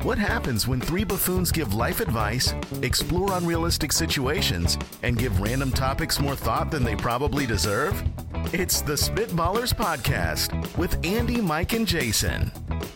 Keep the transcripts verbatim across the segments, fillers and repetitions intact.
What happens when three buffoons give life advice, explore unrealistic situations, and give random topics more thought than they probably deserve? It's the Spitballers Podcast with Andy, Mike, and Jason.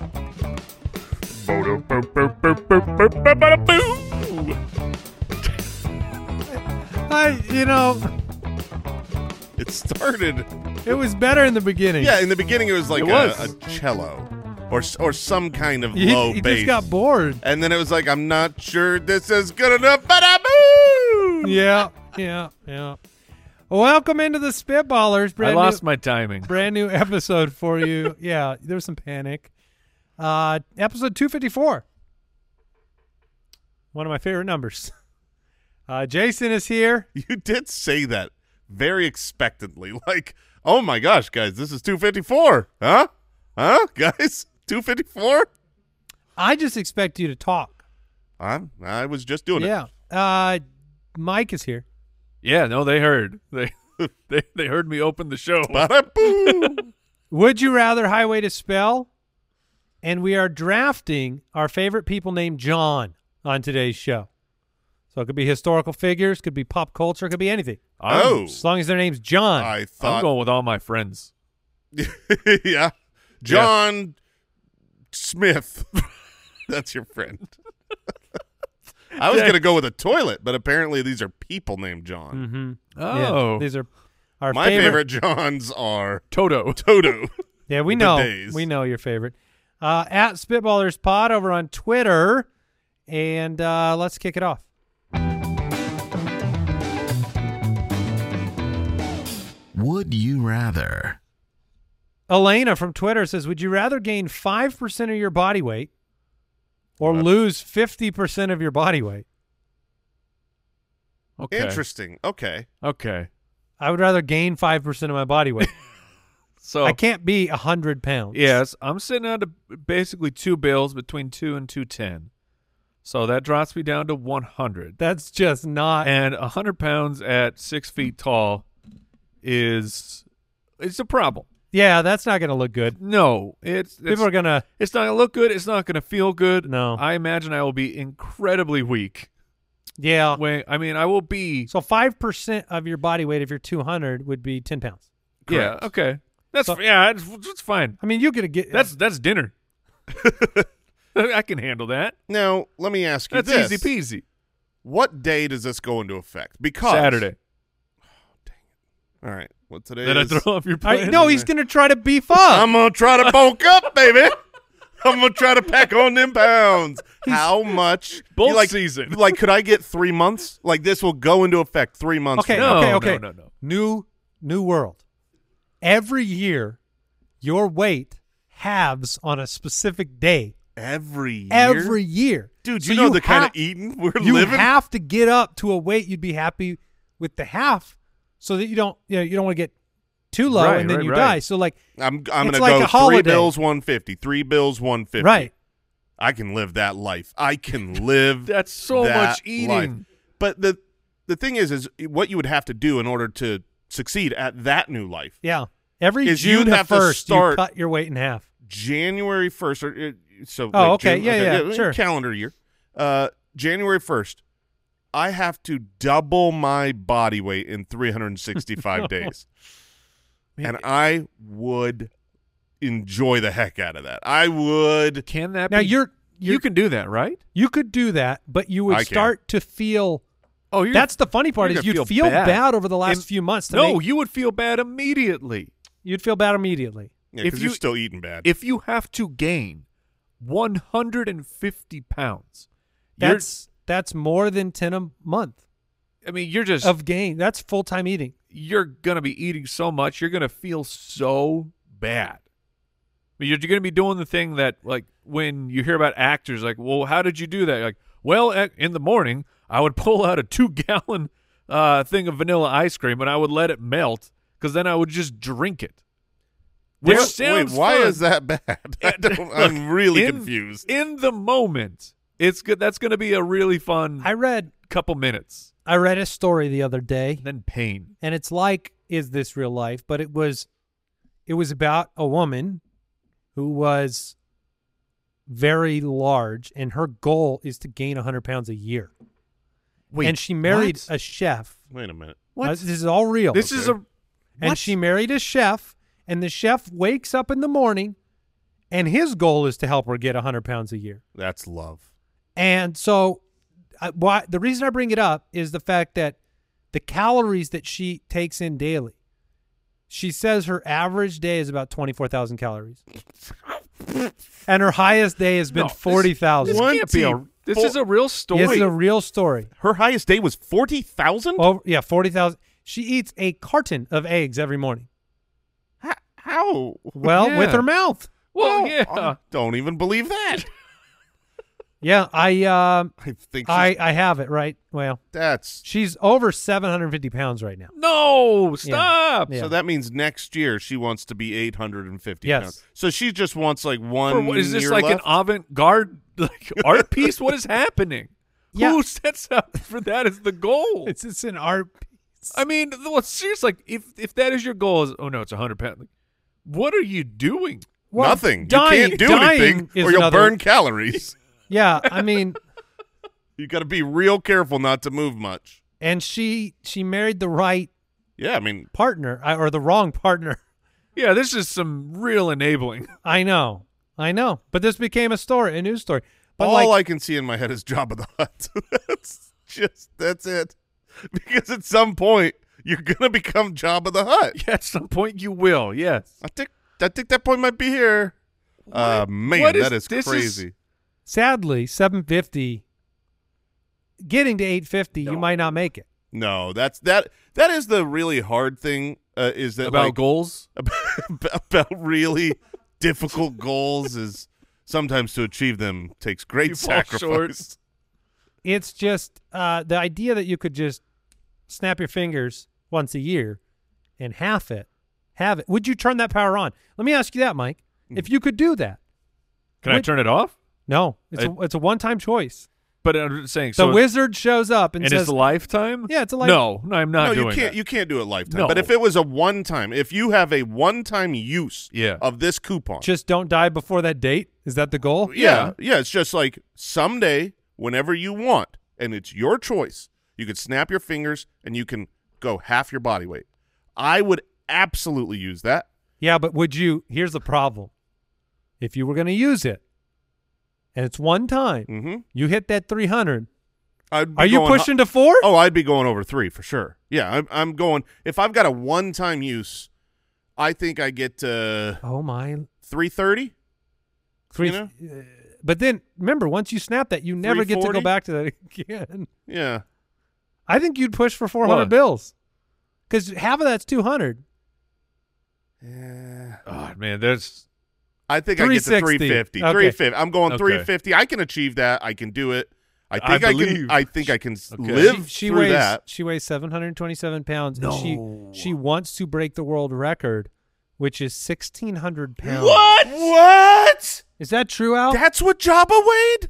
I, you know, It started. it was better in the beginning. Yeah, in the beginning it was like It a, was. a cello or or some kind of He, low he bass. just got bored. And then it was like, I'm not sure this is good enough. Ba-da-boo! Yeah, yeah, yeah. Welcome into the Spitballers. I Brand lost new, my timing. brand new episode for you. Yeah, there was some panic. Uh, episode two fifty-four. One of my favorite numbers. Uh, Jason is here. You did say that very expectantly. Like, oh my gosh, guys, this is two fifty-four. Huh? Huh, guys? two fifty-four? I just expect you to talk. I'm, I was just doing Yeah. Uh, Mike is here. Yeah, no, they heard. They they they heard me open the show. it. Ba-da-boo! Would you rather highway to spell? And we are drafting our favorite people named John on today's show. So it could be historical figures, could be pop culture, could be anything. Oh. As long as their name's John. I I'm thought. going with all my friends. yeah. John Smith. That's your friend. I was Yeah. going to go with a toilet, but apparently these are people named John. Mm-hmm. Oh, Yeah, these are our My favorite. favorite Johns are Toto. Toto. Yeah, we the know. days. We know your favorite. Uh, at Spitballers Pod over on Twitter. And uh, let's kick it off. Would you rather? Elena from Twitter says, would you rather gain five percent of your body weight or What? lose fifty percent of your body weight? Okay. Interesting. Okay. Okay. I would rather gain five percent of my body weight. So I can't be one hundred pounds. yes, I'm sitting at a, basically two bills between two and two ten. So that drops me down to one hundred. That's just not. And one hundred pounds at six feet tall is it's a problem. Yeah, that's not going to look good. No, it's it's, People are going to. it's not gonna look good. It's not gonna feel good. No. I imagine I will be incredibly weak. Yeah. When I mean, I will be. So five percent of your body weight, if you're two hundred, would be ten pounds. Yeah. Correct. Okay. That's So- yeah. It's, it's fine. I mean, you could get. That's that's dinner. I can handle that. Now, let me ask you That's this. easy peasy. What day does this go into effect? Because Saturday. All right. What today Did I is? throw off your I, plan? no, he's going to try to beef up. I'm going to try to bulk up, baby. I'm going to try to pack on them pounds. How much? Both you like, season. Like, could I get three months? Like, this will go into effect three months Okay, from now. No, okay, no, okay. no, no. New, new world. Every year, your weight halves on a specific day. Every year? Every year, Dude, So you know the kind ha- of eating we're you living? have to get up to a weight you'd be happy with the half, so that you don't, you know, you don't want to get too low Right, and then right, you right. die. So like, I'm, I'm It's going to like go a holiday. three bills, one fifty. Three bills, one fifty. right? I can live that life. I can live That's so that much eating. life. But the the thing is, is what you would have to do in order to succeed at that new life. Yeah. Every Is June you'd the have to first, you start- cut your weight in half. January first, or uh, so. Oh, like okay. June- Yeah, yeah, sure. Calendar year. Uh, January first, I have to double my body weight in three hundred sixty-five days, and I would enjoy the heck out of that. I would. Can that Now be? you're, you're you can do that, right? you could do that, but you would I can. start to feel. Oh, you're, That's the funny part you're is gonna you'd feel feel bad. bad, over the last And- few months. To no. make- You would feel bad immediately you'd feel bad immediately. Yeah, If because you- you're still eating bad. if you have to gain one hundred fifty pounds. You're- That's that's more than ten a month I mean, you're just of gain. That's full time eating. you're gonna be eating so much. You're gonna feel so bad. I mean, you're gonna be doing the thing that, like, when you hear about actors, like, well, how did you do that? You're like, well, at, in the morning, I would pull out a two gallon uh, thing of vanilla ice cream and I would let it melt because then I would just drink it. Which What- sounds wait, why fun. is that bad? I don't, Look, I'm really in- confused. In the moment, it's good. That's going to be a really fun I read couple minutes. I read a story the other day, Then pain. and it's like, is this real life? But it was, it was about a woman who was very large, and her goal is to gain one hundred pounds a year. Wait, and she married what? a chef. Wait a minute. What? Uh, this is all real. This is a And what? she married a chef, and the chef wakes up in the morning, and his goal is to help her get one hundred pounds a year. That's love. And so I, why, the reason I bring it up is the fact that the calories that she takes in daily, she says her average day is about twenty-four thousand calories. And her highest day has been No, this- forty thousand. This can't be a. This Four- is a real story. This is a real story. Her highest day was forty thousand? Oh, yeah, forty thousand. She eats a carton of eggs every morning. How? Well, Yeah. with her mouth. well, Oh, yeah. I don't even believe that. Yeah, I um I think she's, I I have it right. Well, that's she's over seven hundred fifty pounds right now. No, stop. Yeah. so that means next year she wants to be eight hundred fifty Yes. pounds. So she just wants like one For what, is this year like left? an avant-garde like art piece? What is happening? Yeah. Who sets up for that as the goal? It's it's an art piece. I mean, well, seriously, like if if that is your goal, is oh no, it's a hundred pounds. Like, what are you doing? Well, Nothing. dying- you can't do dying anything is or you'll another- burn calories. Yeah, I mean, You got to be real careful not to move much. and she she married the right Yeah, I mean, partner I- or the wrong partner. Yeah, this is some real enabling. I know, I know, but this became a story, a news story. But all like, I can see in my head is Jabba the Hutt. That's just that's it. Because at some point you're gonna become Jabba the Hutt. Yeah, at some point you will. Yes. I think I think that point might be here. Uh man, What is- that is this is- crazy. sadly, seven fifty, getting to eight fifty, you might not make it. No, that's that. That is the really hard thing. Uh, is that About like, goals? about, about really difficult goals is sometimes to achieve them takes great You fall sacrifice. short. It's just uh, the idea that you could just snap your fingers once a year and half it, have it. Would you turn that power on? Let me ask you that, Mike. If you could do that. Can I Would- turn it off? No, it's, I- a, it's a one-time choice. But I'm saying The so. wizard shows up and, and says, it's a lifetime. Yeah, it's a life- No, no, I'm not no, doing you can't. that. You can't do it lifetime. No. But if it was a one time, if you have a one time use Yeah. of this coupon, just don't die before that date? Is that the goal? yeah, yeah, it's just like someday, whenever you want, and it's your choice, you can snap your fingers and you can go half your body weight. I would absolutely use that. Yeah, but would you – here's the problem. If you were going to use it and it's one time, Mm-hmm. you hit that three hundred, I'd be are you going hu- pushing to four? Oh, I'd be going over three for sure. Yeah, I'm, I'm going. If I've got a one-time use, I think I get to Oh, my – three thirty. Three, You know? uh, but then remember, once you snap that, you never get to go three forty? back to that again. Yeah, I think you'd push for four hundred What? bills because half of that's two hundred. yeah. Oh man, there's I think I get to three sixty. three fifty. Okay. three fifty. I'm going Okay. three fifty. I can achieve that. I can do it. I I think I, can. believe. I think I can s Okay. live She, she through weighs that. she weighs seven hundred twenty-seven pounds. No. And she she wants to break the world record, which is sixteen hundred pounds. What? What? Is that true, Al? That's what Jabba weighed?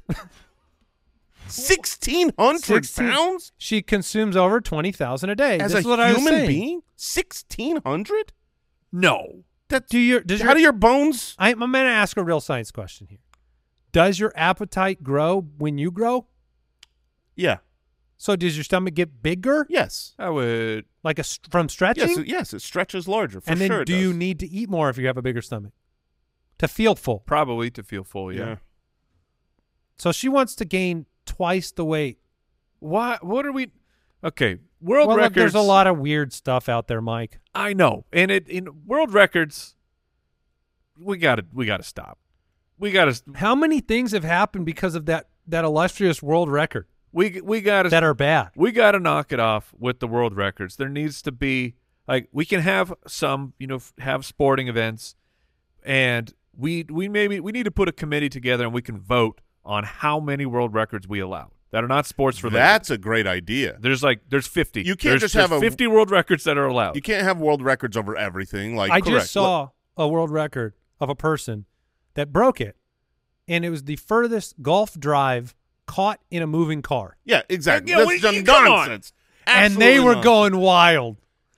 Sixteen hundred sixteen pounds She consumes over twenty thousand a day. as This is a what I was human saying. being. Sixteen hundred. no. That Do your does how your, do your bones? I, I'm going to ask a real science question here. Does your appetite grow when you grow? Yeah. So does your stomach get bigger, Yes. I would. like a st- from stretching? Yes. It, yes. It stretches larger. For and then sure. it do you does. need to eat more if you have a bigger stomach to feel full? Probably to feel full, yeah. Yeah. So she wants to gain twice the weight. Why? What are we? Okay, world well, look, records. there's a lot of weird stuff out there, Mike. I know, and it in world records, we got to we got to stop. We got to How many things have happened because of that that illustrious world record we we got to that are bad? we got to knock it off with the world records. There needs to be like we can have some, you know, f- have sporting events, and we we maybe we need to put a committee together and we can vote on how many world records we allow that are not sports related. That's a great idea. There's like there's fifty. You can't There's- just there's have a- fifty world records that are allowed. You can't have world records over everything. Like I correct. just saw a world record of a person that broke it, and it was the furthest golf drive caught in a moving car. Yeah, exactly. Yeah, That's what- some you- come on. nonsense. And they Absolutely were nonsense. going wild.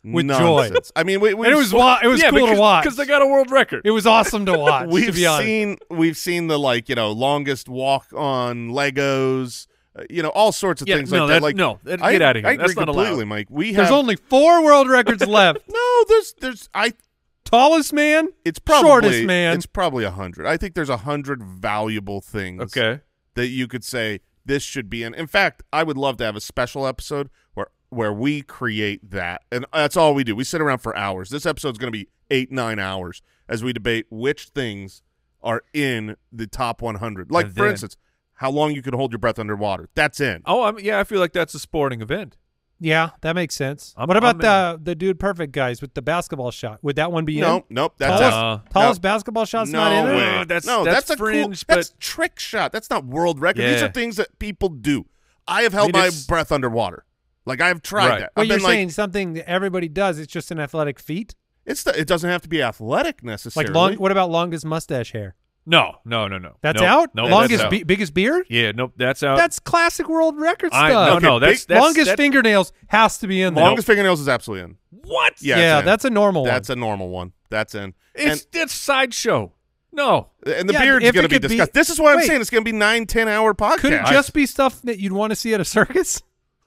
with Nonsense. joy. I mean, we, we And it was wa- it was yeah, cool because, to watch. because they got a world record. It was awesome to watch. we've to be honest. seen we've seen the like you know longest walk on Legos, uh, you know all sorts of Yeah, things no, like that. that's- Like no, that- I, get outta here. I agree That's not completely, allowed. Mike. We There's have only four world records left. no. There's there's I. Tallest man, It's probably shortest man. It's probably a hundred. I think there's a hundred valuable things. Okay. That you could say this should be in. In fact, I would love to have a special episode where where we create that, and that's all we do. We sit around for hours. This episode's going to be eight nine hours as we debate which things are in the top one hundred. Like And for then- instance, how long you can hold your breath underwater. That's in. Oh, I'm, yeah, I feel like that's a sporting event. Yeah, that makes sense. I'm- what about I'm the the dude perfect guys with the basketball shot? Would that one be No, in? nope. That's Tallest, out. Uh, tallest No. basketball shot's no not in it? way. Uh, that's- no, that's that's, a fringe, cool. That's but- trick shot. That's not world record. These Yeah. are things that people do. I have held I mean, my it's- breath underwater. Like I've tried Right. that. Well, I've you're been like, saying something that everybody does. It's just an athletic feat. it's the, it doesn't have to be athletic necessarily. Like long. What about longest mustache hair? No, no, no, no. That's Nope. out. No, longest, that's out. be- biggest beard. Yeah, nope, that's out. That's classic world record I, stuff. no, Okay, no, that's, big- that's longest that, fingernails has to be in there. Longest fingernails is absolutely in. What? Yeah, yeah, it's in. that's a normal That's one. a normal one. That's in. It's it's sideshow. No, And, and the Yeah, beard's if going to it be could be- discussed. This is why I'm wait. saying it's going to be nine, ten hour podcast. Could it just be stuff that you'd want to see at a circus?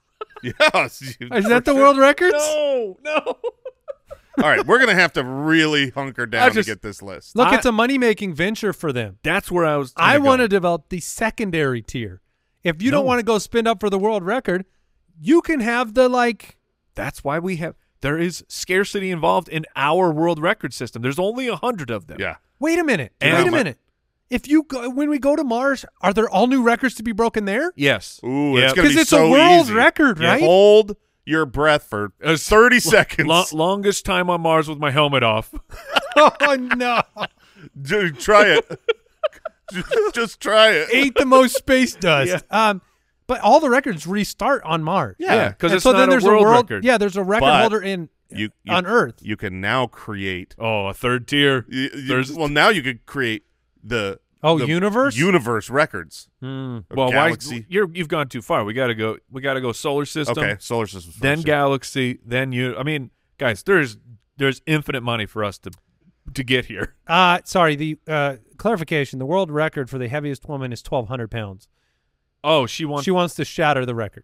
Yes. Is that the world records? no, no. All right, we're going to have to really hunker down just- to get this list. Look, I- it's a money-making venture for them. That's where I was. I gonna want go. to develop the secondary tier. If you don't No. want to go spin up for the world record, you can have the like. That's why we have. There is scarcity involved in our world record system. There's only a hundred of them. Yeah. Wait a minute. And- wait a minute. If you go, when we go to Mars, are there all new records to be broken there? Yes. Ooh, Yep. it's going to 'Cause be it's a so world easy. record, Yeah, right? Hold your breath for Uh, thirty seconds. Lo- longest time on Mars with my helmet off. Oh no! Dude, try it. just, just try it. Ate the most space dust. Yeah. Um, but all the records restart on Mars. Yeah. Yeah, because And it's so not then a there's world, a world. record. Yeah, there's a record But holder in You, you on Earth. You can now create. Oh, a third tier. You, you- There's well, now you could create the Oh, the universe? universe records. Hmm. Or well, galaxy. why you're you've gone too far. We got to go. We got to go solar system. Okay, solar system. first, Then yeah. galaxy. Then you. I mean, guys, there's there's infinite money for us to to get here. Uh, sorry. The uh, clarification: the world record for the heaviest woman is twelve hundred pounds. Oh, she wants. She wants to shatter the record.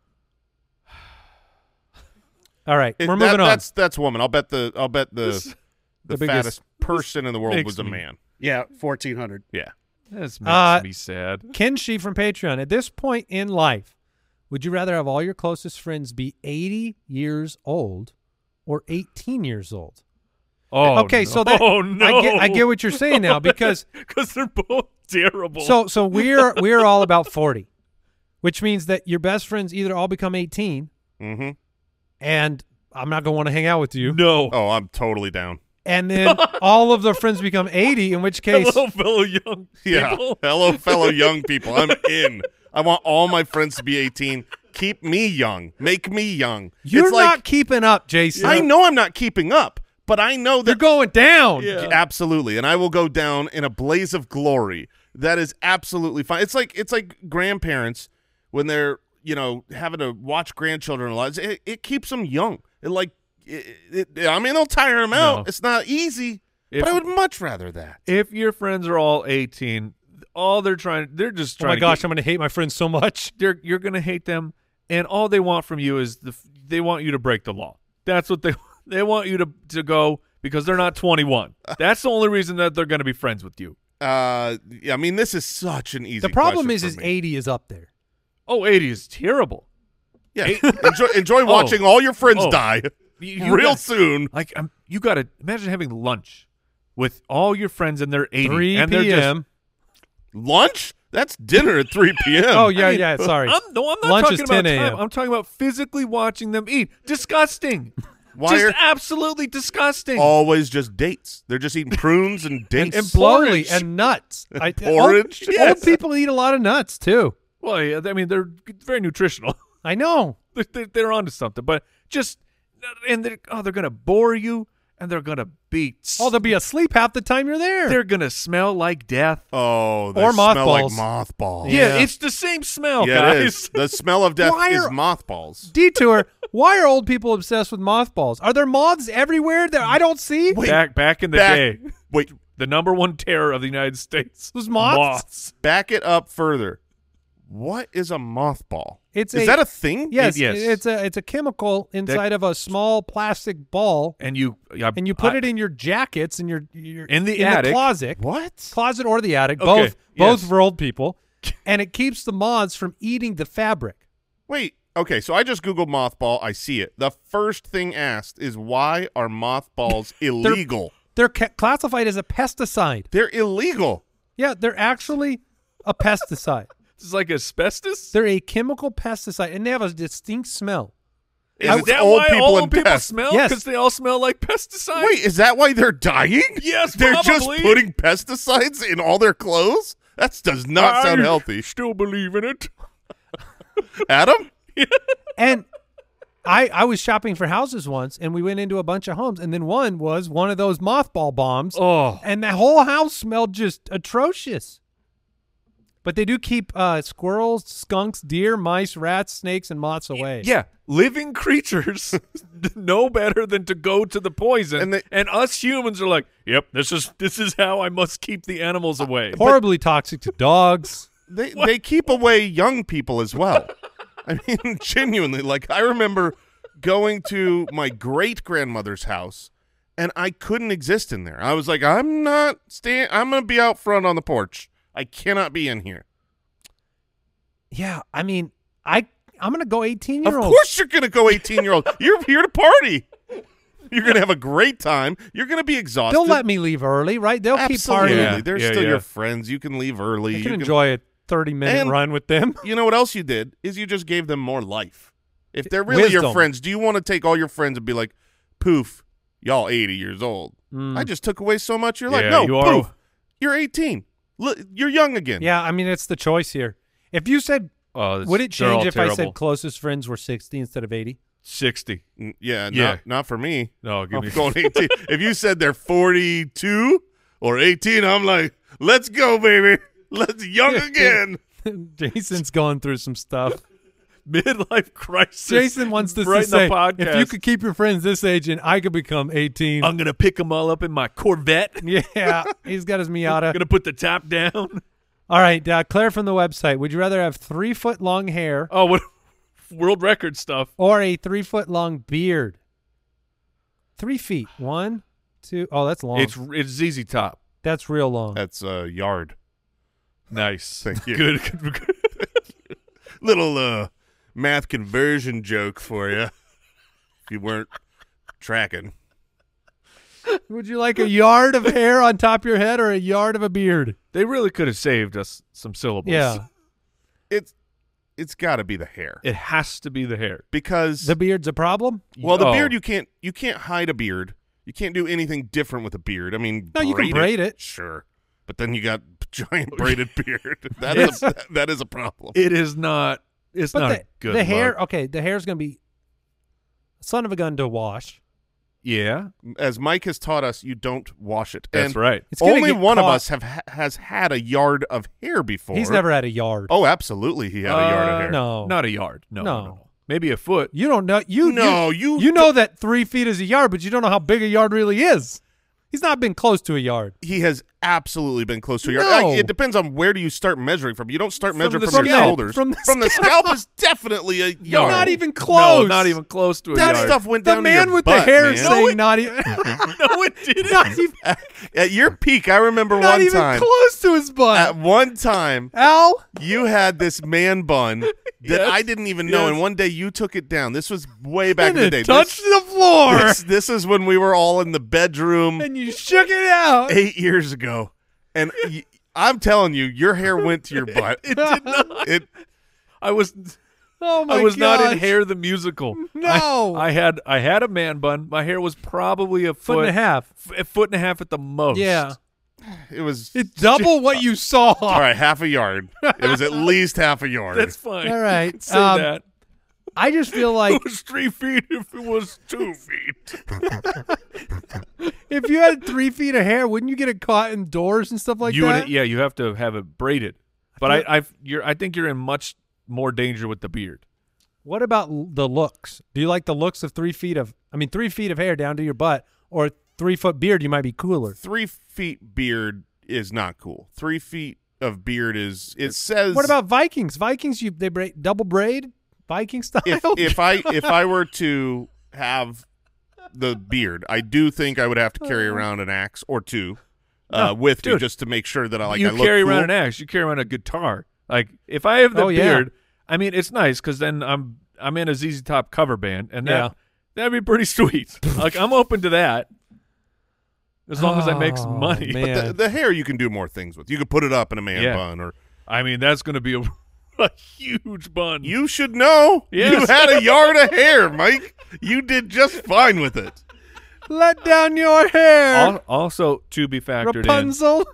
All right, It- we're that- moving on. That's that's woman. I'll bet the I'll bet the This- the, the biggest- fattest person in the world makes was a me- man. Yeah, fourteen hundred. Yeah. This makes Uh, me sad. Kenshi from Patreon. At this point in life, would you rather have all your closest friends be eighty years old or eighteen years old? Oh, okay, no. so that oh, no. I get I get what you're saying now because because they're both terrible. so so we're we're all about forty, which means that your best friends either all become eighteen, Mm-hmm. and I'm not gonna want to hang out with you, no. Oh, I'm totally down. and then all of their friends become eighty, in which case Hello, fellow young Yeah. people. Hello, fellow young people. I'm in. I want all my friends to be eighteen. Keep me young. Make me young. you're it's not like, keeping up, Jason. I know I'm not keeping up, but I know you're that going down. Yeah. absolutely, and I will go down in a blaze of glory. That is absolutely fine. It's like it's like grandparents when they're you know having to watch grandchildren a lot. It, it keeps them young. It like it, it, I mean, it'll tire them out. No. It's not easy, If- but I would much rather that. If your friends are all eighteen, all they're trying, they're just Oh trying. my gosh, to I'm gonna hate my friends so much. get, they're you're gonna hate them, and all they want from you is the they want you to break the law. That's what they they want you to to go because they're not twenty-one. That's the only reason that they're gonna be friends with you. Uh, yeah, I mean, this is such an easy. The problem question is, for is me. eighty is up there. Oh, eighty is terrible. Yeah, enjoy, enjoy watching all your friends Oh. die You- you real got- soon. Like um, you got to imagine having lunch with all your friends and they're eighty, Three and they're p.m. Lunch? That's dinner at three p.m. Oh yeah, I mean, yeah. Sorry. I'm, no, I'm not Lunch talking is about ten a.m. time. I'm talking about physically watching them eat. Disgusting. Why just are absolutely disgusting. always just dates? They're just eating prunes and dates. and slowly porridge. and nuts. I, Porridge? Old, Yes. old people eat a lot of nuts too. Well, yeah, I mean, they're very nutritional. I know. they're, they're, they're onto something, but just and they're, oh, they're gonna bore you. and they're gonna be. Oh, they'll be asleep half the time you're there. They're gonna smell like death. Oh, they Or smell like mothballs. mothballs. Yeah, Yeah. it's the same smell, Yeah, guys. it is. The smell of death Why is are- mothballs. Detour. Why are old people obsessed with mothballs? Are there moths everywhere that I don't see? Wait, back back in the back- day, Wait, the number one terror of the United States Those moths? Moths. back it up further. What is a mothball? It's is a- that a thing? Yes, It- yes. it's a it's a chemical inside of a small plastic ball, And you and you put I- it in your jackets and your, your In the in attic. the closet, What? closet or the attic, Okay, both both yes. for old people, and it keeps the moths from eating the fabric. Wait. Okay, so I just Googled mothball. I see it. The first thing asked is why are mothballs illegal? They're ca- classified as a pesticide. They're illegal. Yeah, they're actually a pesticide. It's like asbestos. They're a chemical pesticide, and they have a distinct smell. Is Is it that old why people all and people death? smell? Yes. Because they all smell like pesticides. Wait, is that why they're dying? Yes, They're just probably. putting pesticides in all their clothes? That does not sound I healthy. Still believe in it. Adam? And I I was shopping for houses once, and we went into a bunch of homes, and then one was one of those mothball bombs, Oh, and the whole house smelled just atrocious. But they do keep uh, squirrels, skunks, deer, mice, rats, snakes, and moths away. yeah. Living creatures know better than to go to the poison, And and, they- us humans are like, "Yep, this is this is how I must keep the animals away." Horribly toxic to dogs. They they keep away young people as well. I mean, genuinely, like I remember going to my great grandmother's house, and I couldn't exist in there. I was like, I'm not staying. I'm gonna be out front on the porch. I cannot be in here. Yeah, I mean, I I'm gonna go eighteen Of year old. course, you're gonna go eighteen year old. You're here to party. You're gonna have a great time. You're gonna be exhausted. They'll let me leave early, right? They'll Absolutely. keep partying. Yeah. They're yeah, still yeah. your friends. You can leave early. I You can can enjoy a thirty minute And- run with them. You know what else you did is you just gave them more life. If they're really your Wisdom. friends, do you want to take all your friends and be like, poof, y'all eighty years old? Mm. I just took away so much. You're like, Yeah, no, you are- poof, you're eighteen. Look, you're young again. Yeah, I mean, it's the choice here. If you said, Oh, it's- would it they're all change if I terrible. said closest friends were sixty instead of eighty? sixty? N- yeah, Yeah. Not, not for me. No, give I'm me going eighteen. If you said they're forty-two or eighteen, I'm like, let's go, baby. Let's young again. Jason's going through some stuff. midlife crisis. Jason wants us right to say, in the podcast. if you could keep your friends this age and I could become eighteen. I'm gonna pick them all up in my Corvette. yeah, he's got his Miata. Gonna put the top down. All right, uh, Claire from the website. Would you rather have three foot long hair Oh, what world record stuff? or a three foot long beard? Three feet. One, two. Oh, that's long. It's it's Z Z Top. that's real long. That's a yard. Nice. Thank you. Good. good, good. Little uh, math conversion joke for you. If you weren't tracking. Would you like a yard of hair on top of your head or a yard of a beard? They really could have saved us some syllables. Yeah. It's it's got to be the hair It has to be the hair. because The beard's a problem? well, the Oh. beard you can't you can't hide a beard. You can't do anything different with a beard. I mean, No, you can braid it. sure, but then you got giant braided beard. That is a, that is a problem. It is not. It's But not the, a good. the hair, look. okay, the hair's going to be son of a gun to wash. Yeah, As Mike has taught us, you don't wash it. that's and right. It's gonna Only get one of caught. us have ha- has had a yard of hair before. He's never had a yard. Oh, absolutely, he had a yard of Uh, hair. no. Not a yard. No, no, No. no, no. Maybe a foot. You don't know. You No, you, you you know that three feet is a yard, but you don't know how big a yard really is. He's not been close to a yard. He has absolutely been close to a yard. No. I- it depends on where do you start measuring from. You don't start From measuring the from, your scalp. shoulders. From the scalp is definitely a You're yard. not even close. No, not even close to a That yard. stuff went The down man to your with butt, the hair man. saying not even, no, it didn't. not even, At your peak, I remember not one even time. close to his butt. At one time, Al, you had this man bun that Yes. I didn't even know, Yes. and one day you took it down. This was way back and in the it day. touched This, the floor, this, this is when we were all in the bedroom and you shook it out. eight years ago, and y- I'm telling you, your hair went to your butt. It did not. It I was. Oh my I was not in gosh. Hair the Musical. No. I, I had. I had a man bun. My hair was probably a foot, Foot and a half. f- a foot and a half at the most. Yeah, it was it's double what you saw. all right, half a yard. It was at least half a yard. Uh, That's fine. All right. Say Um, that. I just feel like It was three feet if it was two feet. if you had three feet of hair, wouldn't you get it caught in doors and stuff like you that? would, yeah, you have to have it braided. But I, I've, you're, I think you're in much more danger with the beard. What about l- the looks? Do you like the looks of three feet of, I mean, three feet of hair down to your butt, or three foot beard? You might be cooler. Three feet beard is not cool. Three feet of beard is. It says. What about Vikings? Vikings, you they braid, double braid, Viking style. if if I if I were to have the beard, I do think I would have to carry around an axe or two uh, No, with me dude, just to make sure that I like. you I look carry cool. around an axe. You carry around a guitar. Like if I have the Oh, yeah. beard, I mean it's nice because then I'm I'm in a Z Z Top cover band, and that Yeah. that'd be pretty sweet. Like I'm open to that, as long as I make some Oh, money. man. But the, the hair you can do more things with. You could put it up in a man Yeah. bun, or I mean that's going to be a, a huge bun. you should know. Yes. You had a yard of hair, Mike. You did just fine with it. Let down your hair, Al- also to be factored in, Rapunzel.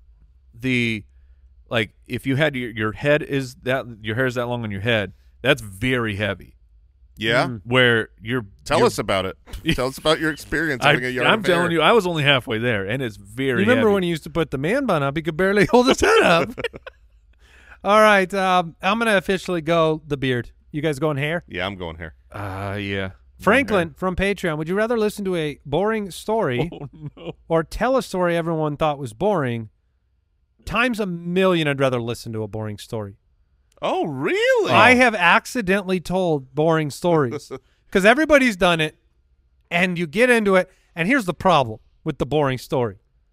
the like if you had your your head is that your hair is that long on your head, that's very heavy. Yeah. Mm. Where you're Tell you're, us about it. Tell us about your experience I, having a yard I'm of telling hair. you, I was only halfway there, and it's very. You remember heavy. when he used to put the man bun up? He could barely hold his head up. All right, um, I'm gonna officially go the beard. You guys going hair? Yeah, I'm going hair. Ah, uh, yeah. Franklin from Patreon, would you rather listen to a boring story Oh no. or tell a story everyone thought was boring? Times a million, I'd rather listen to a boring story. Oh, really? I have accidentally told boring stories because everybody's done it, and you get into it, and here's the problem with the boring story.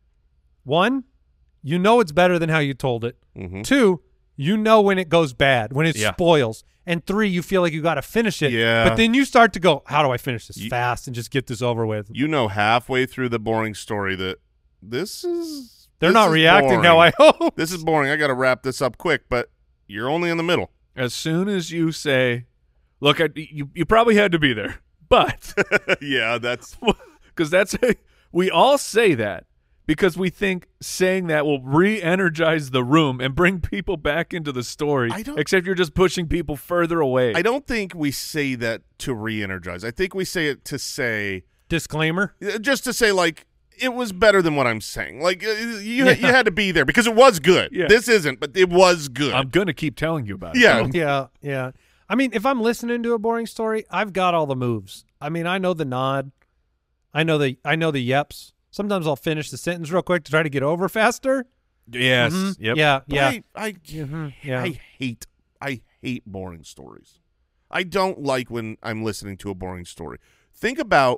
One, you know it's better than how you told it. Mhm. Two, you know when it goes bad, when it Yeah. spoils. And three, you feel like you got to finish it. Yeah. But then you start to go, how do I finish this You- fast and just get this over with? You know halfway through the boring story that this is They're this not is reacting boring. how I hope. This is boring. I got to wrap this up quick, but you're only in the middle. As soon as you say, "Look, I, you you probably had to be there," but Yeah, that's because that's a, we all say that because we think saying that will re-energize the room and bring people back into the story. I don't- Except you're just pushing people further away. I don't think we say that to re-energize. I think we say it to say Disclaimer. just to say like it was better than what I'm saying. Like uh, you you had to be there because it was good. Yeah. This isn't, but it was good. I'm gonna keep telling you about it. Yeah. Yeah, yeah. I mean, if I'm listening to a boring story, I've got all the moves. I mean, I know the nod. I know the I know the yeps. Sometimes I'll finish the sentence real quick to try to get over faster. Yes. Mhm. Yep. Yeah, But yeah. I I, Mhm, yeah. I hate I hate boring stories. I don't like when I'm listening to a boring story. Think about,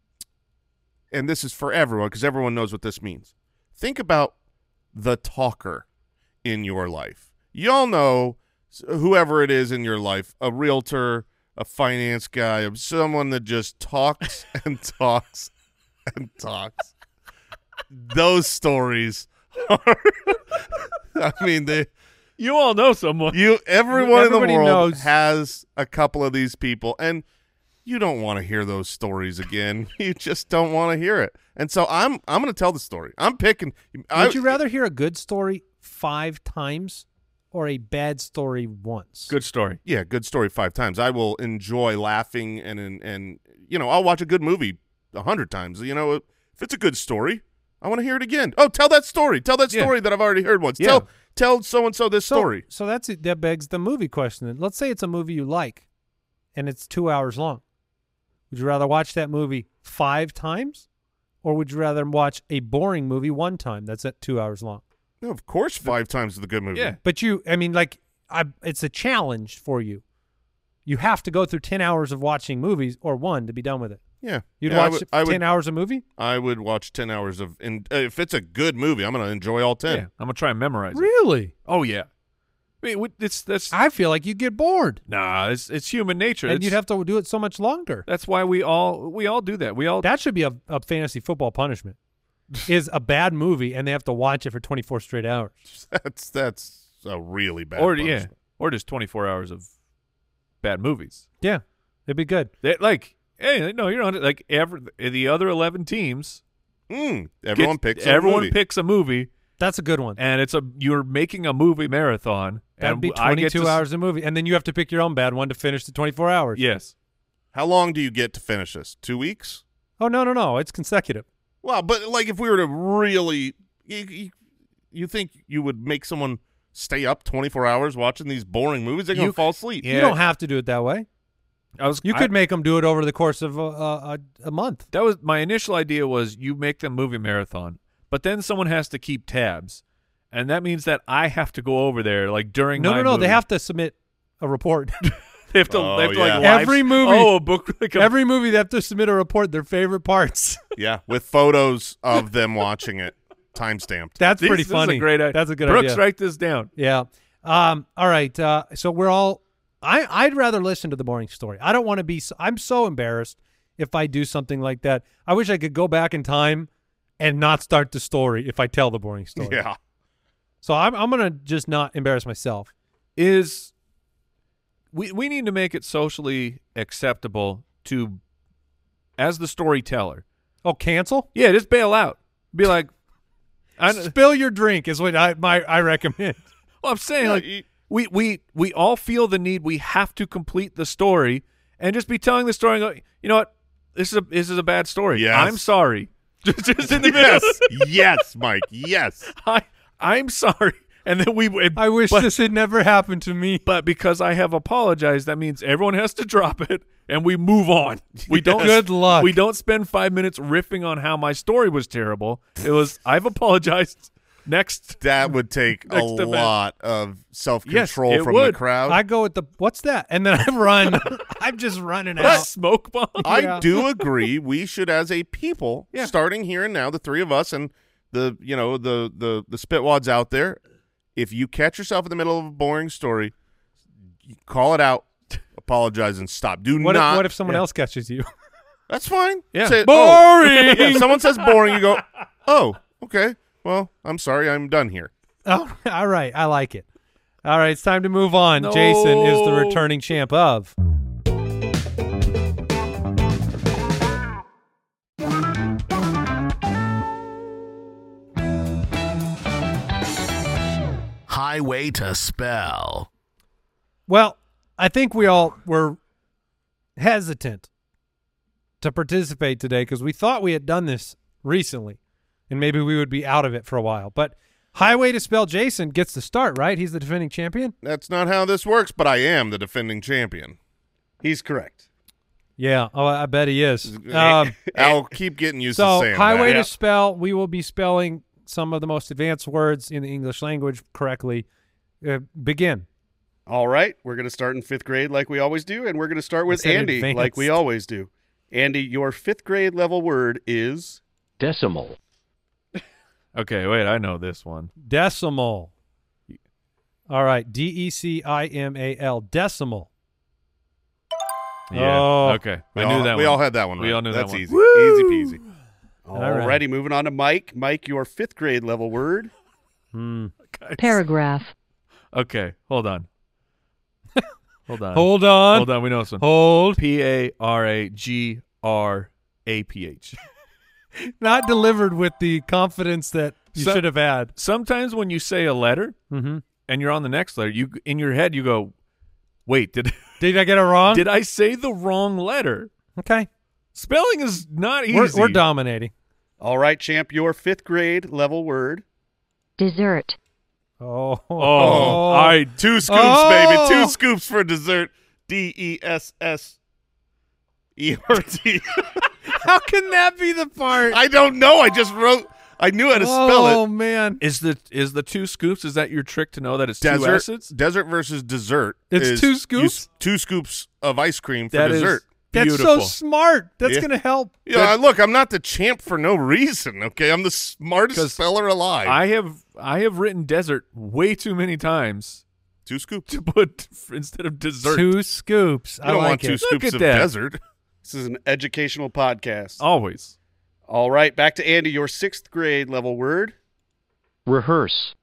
and this is for everyone because everyone knows what this means. Think about the talker in your life. Y'all know whoever it is in your life, a realtor, a finance guy, someone that just talks and talks and talks. Those stories are, I mean, they, You all know someone. you, everyone in the Everybody world knows. has a couple of these people, and you don't want to hear those stories again. You just don't want to hear it. And so I'm, I'm going to tell the story. I'm picking. I, Would you rather hear a good story five times or a bad story once? Good story. Yeah, good story five times. I will enjoy laughing and and, and you know, I'll watch a good movie a hundred times. You know, if it's a good story, I want to hear it again. Oh, tell that story. Tell that Yeah. story that I've already heard once. Yeah. Tell tell so and so this So, story. So that's it. That begs the movie question. Then. Let's say it's a movie you like, and it's two hours long. Would you rather watch that movie five times, or would you rather watch a boring movie one time that's at two hours long? No, of course, five times is the good movie. Yeah. But you, I mean, like, I, it's a challenge for you. You have to go through ten hours of watching movies or one to be done with it. yeah. You'd Yeah, I watch would- I would, ten hours of movie? I would watch ten hours of. And uh, if it's a good movie, I'm going to enjoy all ten. Yeah. I'm gonna try and memorize it. Really? Oh yeah. I mean, we- it's that's I feel like you'd get bored, nah. It's it's human nature. and It's- you'd have to do it so much longer. That's why we all we all do that. We all That should be a, a fantasy football punishment. Is a bad movie, and they have to watch it for twenty-four straight hours. That's that's a really bad. or yeah, punishment. or just twenty-four hours of bad movies. Yeah, it'd be good. They, like, hey, no, you're on it. Like every the other eleven teams, Mm, everyone gets- picks. A everyone movie. picks a movie. That's a good one. and it's a you're making a movie marathon. That'd and be I get twenty-two to s- hours a movie, and then you have to pick your own bad one to finish the twenty-four hours. Yes. How long do you get to finish this? Two weeks? Oh no, no, no! It's consecutive. Well, but like if we were to really, you, you, you think you would make someone stay up twenty-four hours watching these boring movies? They're going You- to fall asleep. Yeah. You don't have to do it that way. I was. You I- could make them do it over the course of a, a, a month. That was my initial idea. Was you make them movie marathon, but then someone has to keep tabs, and that means that I have to go over there like during. No, my no, no. They movie. have to submit a report. They have to. Oh, they have to yeah. like live- Every movie- Oh, a book. Like a, Every movie they have to submit a report, their favorite parts. Yeah, with photos of them watching it, time stamped. That's This- pretty this funny. Is a great idea. That's a good Brooks, idea. write this down. Yeah. Um. All right. Uh. So we're all. I. I'd rather listen to the boring story. I don't want to be. s- I'm so embarrassed if I do something like that. I wish I could go back in time and not start the story if I tell the boring story. Yeah. So I'm. I'm gonna just not embarrass myself. Is we we need to make it socially acceptable to, as the storyteller. Oh, cancel. Yeah, just bail out. Be like, I, well, Spill your drink is what I my I recommend. I'm saying Yeah, like you- we we we all feel the need. We have to complete the story and just be telling the story. And go, you know what? This is a this is a bad story. Yes. I'm sorry. Just, just in the Yes, middle. yes, Mike, yes. I I'm sorry. And then we. And, I wish but, this had never happened to me. But because I have apologized, that means everyone has to drop it and we move on. We don't. Good luck. We don't spend five minutes riffing on how my story was terrible. It was I've apologized. Next. That would take a Next event. lot of self-control Yes, it from would. the crowd. I go with the what's that, and then I run. I'm just running A out. smoke bomb. I Yeah. do agree we should, as a people, Yeah. starting here and now, the three of us and the you know the the the spitwads out there, if you catch yourself in the middle of a boring story, you call it out, apologize, and stop. Do What if, not. what if someone yeah. else catches you? That's fine. Yeah. Say, Boring! Oh. Yeah, if someone says boring, you go, oh, okay. Well, I'm sorry, I'm done here. Oh, all right. I like it. All right, it's time to move on. Jason is the No. returning champ of. Highway to Spell. Well, I think we all were hesitant to participate today because we thought we had done this recently, and maybe we would be out of it for a while. But Highway to Spell, Jason gets the start, right? He's the defending champion? That's not how this works, but I am the defending champion. He's correct. Yeah. Oh, I bet he is. Um, I'll keep getting used so, to saying Highway that. to Spell, we will be spelling some of the most advanced words in the English language correctly. Uh, begin. All right, we're going to start in fifth grade like we always do, and we're going to start with I said Andy like we advanced. always do. Andy, your fifth grade level word is Decimal. Okay, wait. I know this one. Decimal. All right. D E C I M A L. Decimal. Yeah. Oh. Okay. We I all, knew that we one. all had that one We right. all knew that That's one. easy. Easy peasy. All right. alrighty. Moving on to Mike. Mike, your fifth grade level word. Hmm. Guys. Paragraph. Okay, hold on. Hold on. Hold on. Hold on. We know this one. Hold. P A R A G R A P H. Not delivered with the confidence that you So- should have had. Sometimes when you say a letter Mm-hmm. and you're on the next letter, you in your head you go, "Wait, did Did I get it wrong? did I say the wrong letter?" Okay. Spelling is not easy. We're, we're dominating. All right, champ, your fifth grade level word. Dessert. Oh. Oh, I Two scoops, Oh. baby. Two scoops for dessert. D E S S E R T. How can that be the part? I don't know. I just wrote. I knew how to spell Oh, it. man. is the is the two scoops. Is that your trick to know that it's two Desert, S's? desert versus dessert. It's is two you scoops? s- two scoops of ice cream for That is dessert. That's beautiful. so smart. That's Yeah. going to help. Yeah, look, I'm not the champ for no reason. Okay, I'm the smartest 'Cause speller alive. I have I have written desert way too many times two scoops. to put instead of dessert. Two scoops. You I don't like want two it. scoops at of that. desert. This is an educational podcast. Always. All right, back to Andy, your sixth grade level word. Rehearse.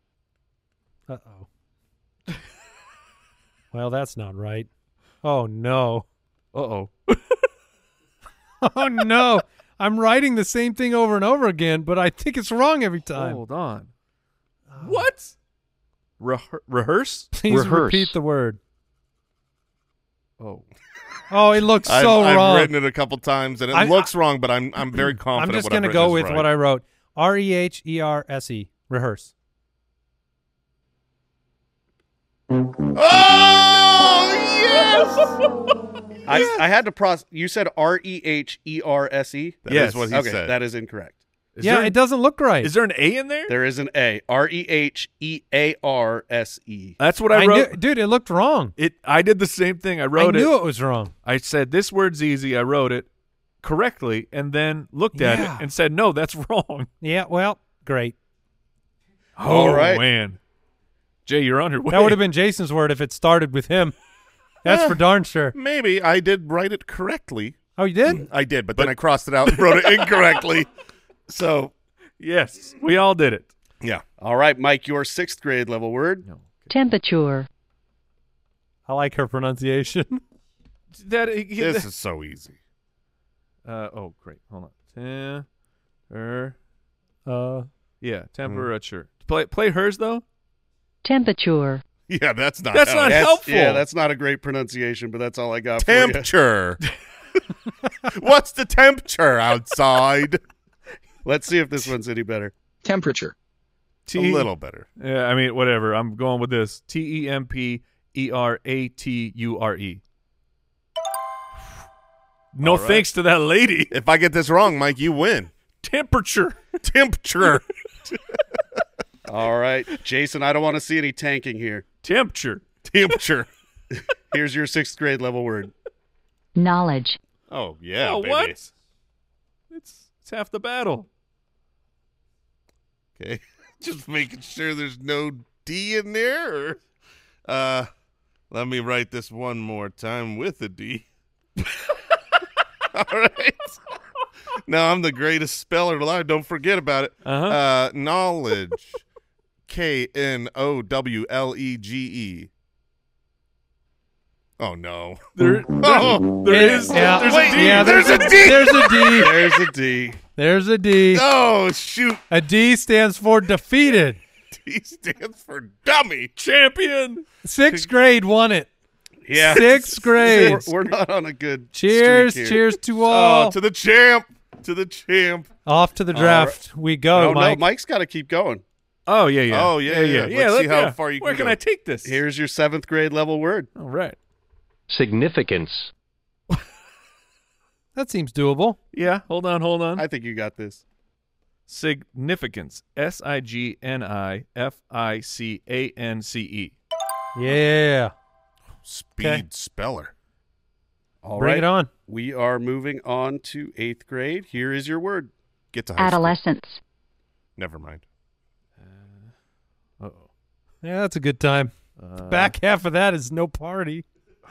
Uh-oh. Well, that's not right. Oh, no. Uh oh. Oh, no. I'm writing the same thing over and over again, but I think it's wrong every time. Hold on. What? Rehe- rehearse? Please Rehearse. repeat the word. Oh. Oh, it looks I've, so I've wrong. written it a couple times, and it I- looks wrong, but I'm I'm very confident. I'm just going to go with right. what I wrote. R E H E R S E. Rehearse. Oh yes! I, I had to process. You said R E H E R S E. That Yes. is what he Okay, said. that is incorrect. Is yeah, there, it doesn't look right. Is there an A in there? There is an A. R E H E A R S E. That's what I, I wrote. knew, dude, it looked wrong. It. I did the same thing. I I wrote knew it. it was wrong. I said this word's easy. I wrote it correctly, and then looked at Yeah. it and said, "No, that's wrong." Yeah, well, great. All oh right. man, Jay, you're on your way. That would have been Jason's word if it started with him. That's for darn sure. Maybe I did write it correctly. Oh, you did? I did, but, then I crossed it out and wrote it incorrectly. So, Yes, we all did it. yeah. All right, Mike, your sixth grade level word. No. Temperature. I like her pronunciation. That. This is so easy. Uh, oh, great. Hold on. Temper. Uh, Yeah, temperature. Play play hers though. Temperature. Yeah, that's not That's how not it- That's- helpful. Yeah, that's not a great pronunciation, but that's all I got for you. temperature. What's the temperature outside? Let's see if this one's any better. Temperature. A little better. Yeah, I mean, whatever. I'm going with this. T E M P E R A T U R E. No All right. thanks to that lady. If I get this wrong, Mike, you win. Temperature. Temperature. All right, Jason, I don't want to see any tanking here. Temperature. Temperature. Here's your sixth grade level word. Knowledge. Oh, yeah, oh, baby. what? It's it's half the battle. Okay. Just making sure there's no D in there. Or, uh, let me write this one more time with a D. All right. No, I'm the greatest speller alive. Don't forget about it. Uh-huh. Uh, knowledge. K N O W L E G E. Oh, no. There, Oh, there It- is. yeah. There's Wait, a D. yeah, there's there's, a D. There's a D. There's a D. There's a D. Oh, shoot. A D stands for defeated. D stands for dummy. Champion. Sixth grade won it. Yeah. Sixth grade. We're, we're not on a good Cheers, streak here. cheers to all. Oh, to the champ. To the champ. Off to the draft we go, Oh, Mike. no, Mike's got to keep going. Oh yeah, yeah. Oh, yeah, yeah. Let's let- see how yeah. far you Where can can go. I take this? Here's your seventh grade level word. All right. Significance. That seems doable. Yeah. Hold on. Hold on. I think you got this. Significance. S I G N I F I C A N C E. Yeah. Speed Okay. speller. All Bring right. it on. We are moving on to eighth grade. Here is your word. Get to high school. Adolescence. Never mind. Uh oh. Yeah, that's a good time. Uh, Back half of that is no party.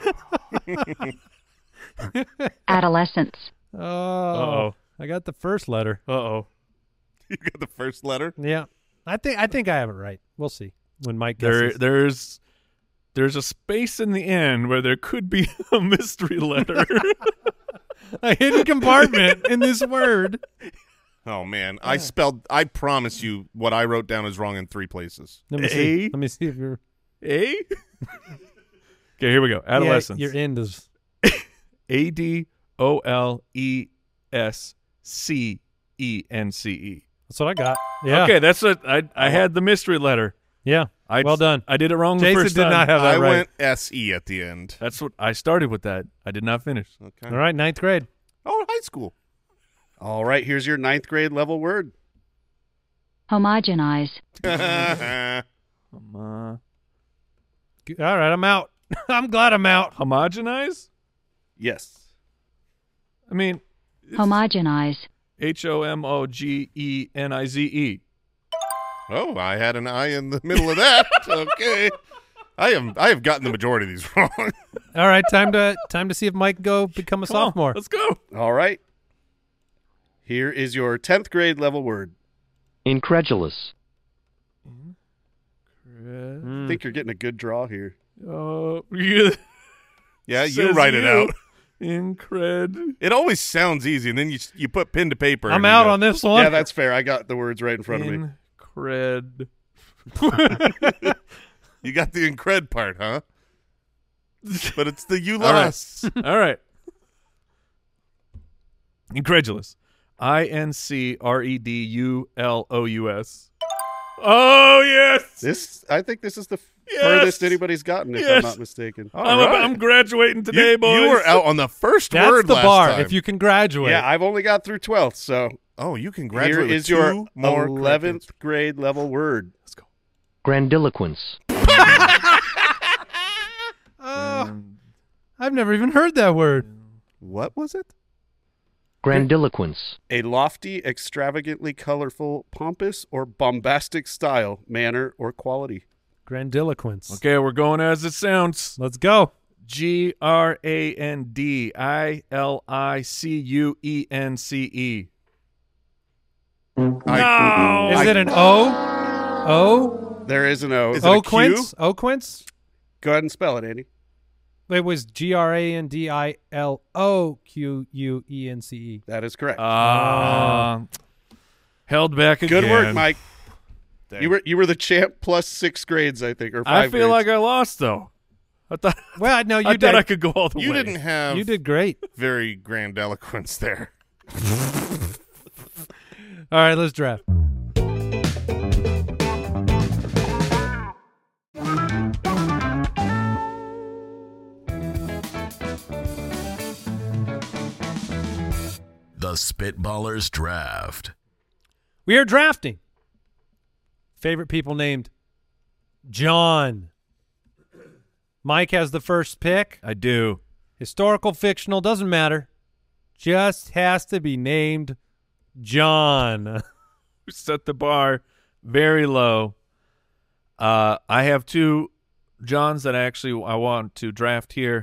Adolescence. Oh. Uh-oh. I got the first letter. Uh oh. You got the first letter? Yeah. I think I think I have it right. We'll see when Mike gets There, there's, there's a space in the end where there could be a mystery letter. a hidden compartment in this word. Oh, man. I spelled, I promise you, what I wrote down is wrong in three places. Let me see. A? Let me see if you're A. Okay, here we go. Adolescence. Yeah, your end is A D O L E S C E N C E. that's what I got. Yeah. Okay, that's it. I I had the mystery letter. Yeah. I well done. I did it wrong the Jason first did time. not have that I right. went S E at the end. That's what I started with. That I did not finish. Okay. All right, ninth grade. Oh, high school. All right. Here's your ninth grade level word. Homogenize. Um, uh, G- All right, I'm out. I'm glad I'm out. homogenize. Yes. I mean, Homogenize. H O M O G E N I Z E. Oh, I had an I in the middle of that. Okay. I am. I have gotten the majority of these wrong. All right, time to time to see if Mike can go become a Come on, sophomore. let's go. All right. Here is your tenth grade level word. Incredulous. I think you're getting a good draw here. Uh, you, Yeah, you says write it you. out. Incred. It always sounds easy, and then you you put pen to paper. I'm and you out go, on this one. Yeah, that's fair. I got the words right in front of me. Incred. You got the incred part, huh? But it's the you All right. lost. All right. Incredulous. I N C R E D U L O U S. Oh, yes. This, I think this is the Yes! furthest anybody's gotten, if Yes! I'm not mistaken. All I'm, right. I'm graduating today, you, boys. you were out on the first That's word the last bar. time. If you can graduate. Yeah, I've only got through twelfth, so oh, you can here graduate with is two your more eleventh grade level word. Let's go. Grandiloquence. Oh, I've never even heard that word. What was it? Grandiloquence. A lofty, extravagantly colorful, pompous, or bombastic style, manner, or quality. Grandiloquence. Okay, we're going as it sounds. Let's go. G R A N D I L I C U E N C E. I, Is it an O? O? There is an O. Is it a O Q? Quince? O Quince? Go ahead and spell it, Andy. It was G R A N D I L O Q U E N C E. That is correct. Uh, held back again. Good work, Mike. Dang. You were you were the champ plus six grades, I think, or I five feel grades. like I lost, though. I thought, Well, no, you I did. thought I could go all the You way. didn't have You did great. very grandiloquence there. All right, let's draft. The Spitballers Draft. We are drafting. Favorite people named John. Mike has the first pick. I do. Historical, fictional, doesn't matter. Just has to be named John. We set the bar very low. Uh, I have two Johns that actually I want to draft here.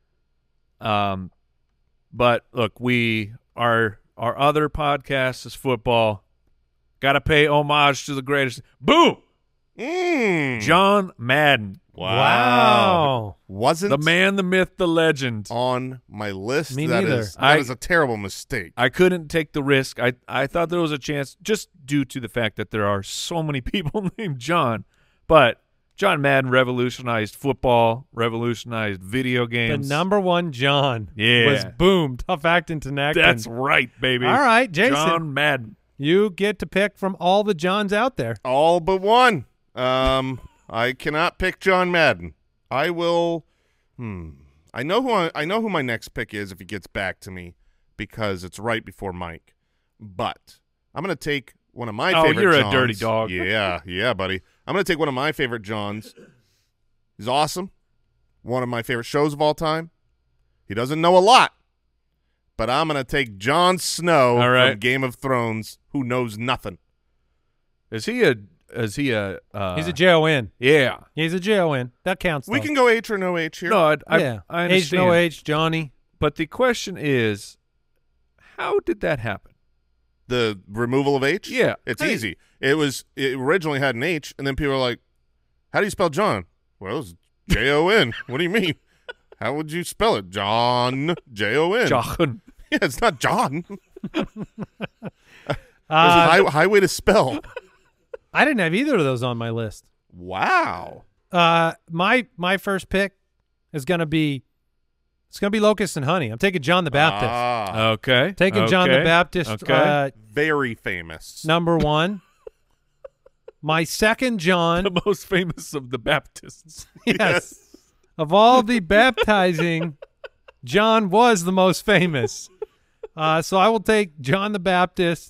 Um, but look, we our our other podcast is football. Got to pay homage to the greatest. Boom, Mm. John Madden, Wow. Wasn't the man, the myth, the legend. on my list. Me That neither. is- that I- is a terrible mistake. I couldn't take the risk. I I thought there was a chance just due to the fact that there are so many people named John. But John Madden revolutionized football, revolutionized video The games. number one John Yeah. was boom. Tough acting to neck. That's right, baby. All right, Jason. John Madden. You get to pick from all the Johns out there. All but one. Um, I cannot pick John Madden. I will. Hmm. I know who I, I know who my next pick is if he gets back to me, because it's right before Mike. But I'm gonna take one of my Oh, favorite. you're a Johns. dirty dog. Yeah, yeah, buddy. I'm gonna take one of my favorite Johns. He's awesome. One of my favorite shows of all time. He doesn't know a lot, but I'm gonna take Jon Snow All right. from Game of Thrones, who knows nothing. Is he a? Is he a? Uh, He's a J O N. Yeah. He's a J O N. That counts. We though. can go H or no H here. No, I, I, yeah. I H understand. no H, Johnny. But the question is, how did that happen? The removal of H? Yeah. It's Hey. easy. It was it originally had an H, and then people were like, how do you spell John? Well, it's J O N. What do you mean? How would you spell it? John. J O N. John. Yeah, it's not John. There's a Uh, high, highway to spell. I didn't have either of those on my list. Wow. Uh, my my first pick is gonna be it's gonna be Locust and Honey. I'm taking John the Baptist. Ah, Okay. taking John the Okay. Baptist. Okay. Uh, very famous. number one. My second John. the most famous of the Baptists. Yes. Of all the baptizing, John was the most famous. Uh, so I will take John the Baptist,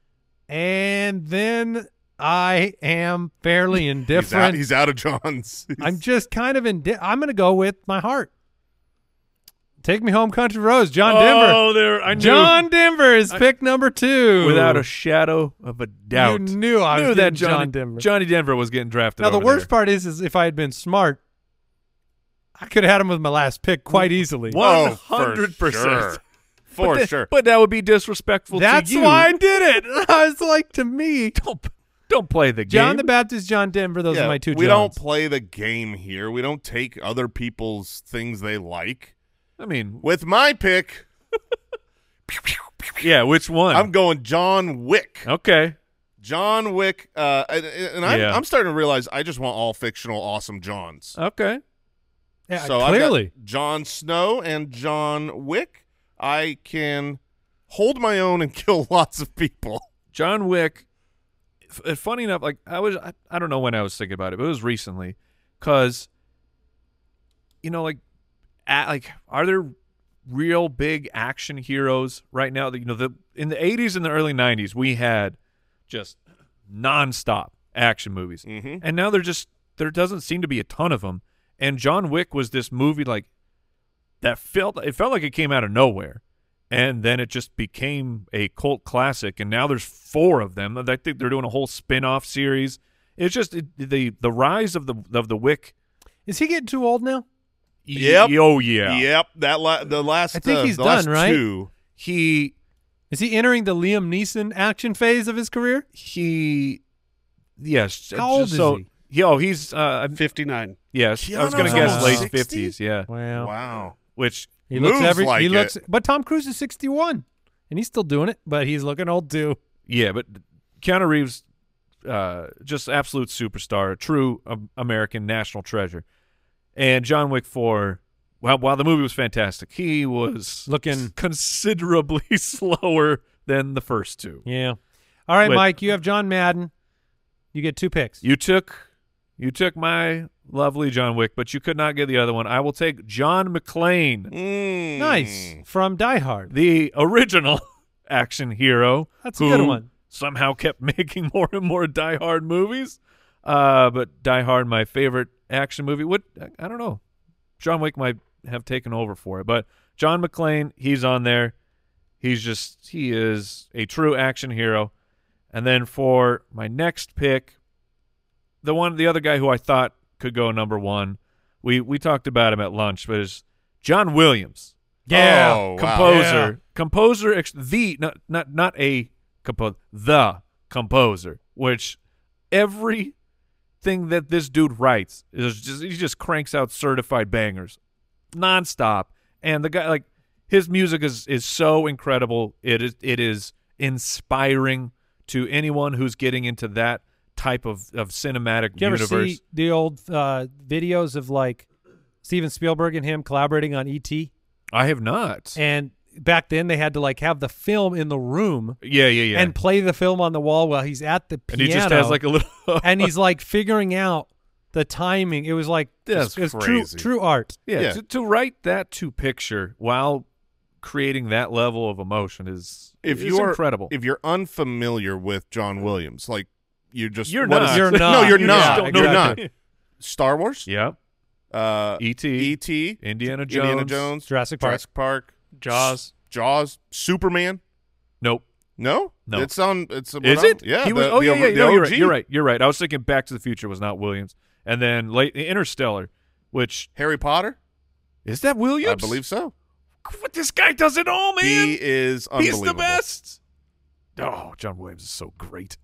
and then I am fairly He's out, indifferent. he's out of John's. I'm just kind of indi- I'm going to go with my heart. Take me home, country roads. John Denver. Oh, there I knew. John Denver is I- pick number two. Without a shadow of a doubt. You knew I was knew that getting Johnny, John Denver. Johnny Denver was getting drafted. Now the over worst there. part is, is if I had been smart, I could have had him with my last pick quite easily. Oh, One hundred for percent. sure. For but that- sure. But that would be disrespectful That's to you. why I did it. I was like, to me, Don't don't play the game. John the Baptist, John Denver. Those Yeah, are my two. we Johns. don't play the game here. We don't take other people's things they like. I mean, With my pick, yeah. Which one? I'm going John Wick. okay. John Wick, uh, and, and I'm, Yeah. I'm starting to realize I just want all fictional awesome Johns. Okay. Yeah, so clearly. I've got Jon Snow and John Wick. I can hold my own and kill lots of people. John Wick, f- funny enough, like I was, I, I don't know when I was thinking about it, but it was recently, because, you know, like, at, like, are there real big action heroes right now? You know, the in the eighties and the early nineties, we had just nonstop action movies, Mhm. and now there just there doesn't seem to be a ton of them. And John Wick was this movie like that felt it felt like it came out of nowhere. And then it just became a cult classic, and now there's four of them. I think they're doing a whole spin-off series. It's just it, the the rise of the of the Wick. Is he getting too old now? Yep. Y- oh yeah. Yep. That la- the last. I think uh, he's the done, last right? Two, He Is he entering the Liam Neeson action phase of his career? he. Yes. How old is so, he? Yo, he's uh fifty-nine. yes. I was gonna Keanu's guess almost late sixty? fifties. Yeah. Wow. Wow. Which He looks Moves every like he it. looks but Tom Cruise is sixty-one and he's still doing it, but he's looking old too. yeah, but Keanu Reeves, uh, just absolute superstar, a true um, American national treasure, and John Wick four. Well, while the movie was fantastic, he was Looking- considerably slower than the first two. Yeah. All right, Wait. Mike, you have John Madden. You get two picks. You took, you took my lovely John Wick, but you could not get the other one. I will take John McClane, Mm. Nice. From Die Hard. the original action hero. That's a who good one. Somehow kept making more and more Die Hard movies. Uh, but Die Hard, my favorite action movie. What I don't know. John Wick might have taken over for it, but John McClane, he's on there. He's just he is a true action hero. And then for my next pick, the one the other guy who I thought could go number one, we we talked about him at lunch, but is John Williams. Yeah. Oh, wow. composer, Yeah. composer, ex- the not not not a composer, the composer, which everything that this dude writes is just he just cranks out certified bangers, nonstop. And the guy, like, his music is is so incredible. It is it is inspiring to anyone who's getting into that type of of cinematic Did you ever universe. see the old uh, videos of like Steven Spielberg and him collaborating on E T? I have not. And back then they had to like have the film in the room yeah, yeah, yeah. and play the film on the wall while he's at the And piano. he just has like a little. and he's like figuring out the timing. It was like That's it was true crazy. true art. Yeah, Yeah. To, to write that to picture while creating that level of emotion is If is you're incredible. if you're unfamiliar with John Williams, like you just You're what not. is- You're no, not. you're You not. just You're don't know not. that. Star Wars, yeah, uh, E T, E T, Indiana Jones, Indiana Jones, Jurassic Park. Jurassic Park, Jaws. Jaws, Superman. Nope. No, No. It's on. It's what Is I'm- it? Yeah. He was, the- oh the yeah, over- yeah. the No, you're O G. right. You're right. You're right. I was thinking Back to the Future was not Williams, and then late Interstellar, which Harry Potter. is that Williams? I believe so. What, this guy does it all, man. He is unbelievable. He's the best. Oh, John Williams is so great.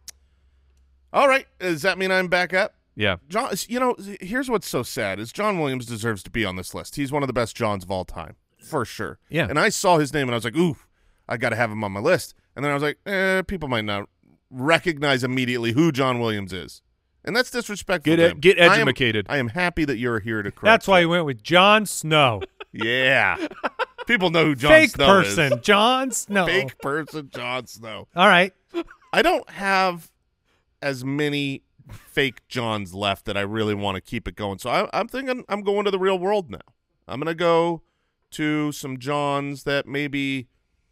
All right. Does that mean I'm back up? Yeah. John, you know, here's what's so sad is John Williams deserves to be on this list. He's one of the best Johns of all time, for sure. Yeah. And I saw his name and I was like, ooh, I got to have him on my list. And then I was like, eh, people might not recognize immediately who John Williams is. And that's disrespectful Get to ed- him. get I am- educated. I am, happy that you're here to correct That's why that. he went with Jon Snow. Yeah. People know who Jon Fake Snow person, is. Jon Snow. Fake person Jon Snow. All right. I don't have as many fake Johns left that I really want to keep it going. So I, I'm thinking I'm going to the real world now. I'm going to go to some Johns that maybe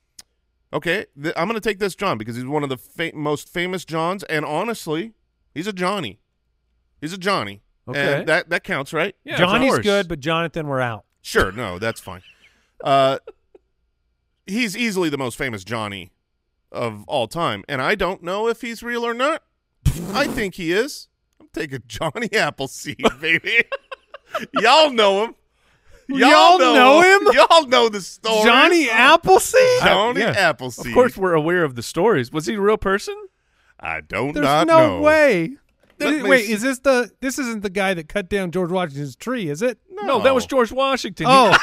– okay, th- I'm going to take this John because he's one of the fa- most famous Johns, and honestly, he's a Johnny. He's a Johnny. Okay. And that, that counts, right? Yeah, of Johnny's course. good, but Jonathan, we're out. Sure, no, that's fine. Uh, he's easily the most famous Johnny of all time, and I don't know if he's real or not. I think he is. I'm taking Johnny Appleseed, baby. Y'all know him. Y'all know him? Y'all know the story. Johnny Appleseed? Johnny Yeah. Appleseed. Of course, we're aware of the stories. Was he a real person? I don't There's not no know. way. Let Did- me wait, see. is this the? This isn't the guy that cut down George Washington's tree, is it? No, that was George Washington. He- Oh,